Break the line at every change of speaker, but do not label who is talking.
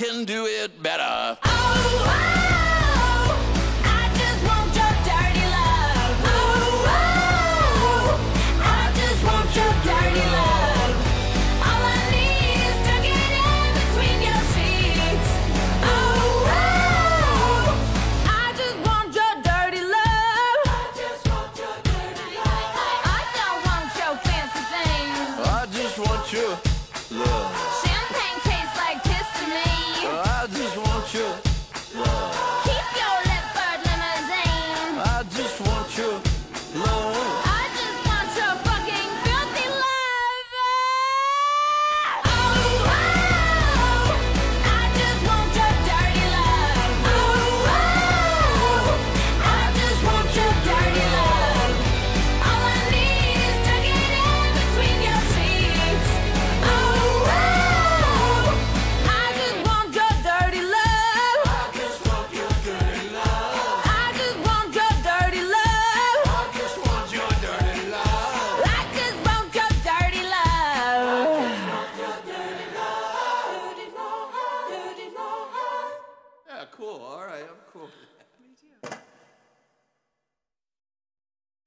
can do it better.
Oh, oh, I just want your dirty love. Oh, oh, I just want your dirty love. All I need is to get in between your sheets. Oh, oh, I just want your dirty love. I just want your dirty love. I don't want your fancy things.
I just want you.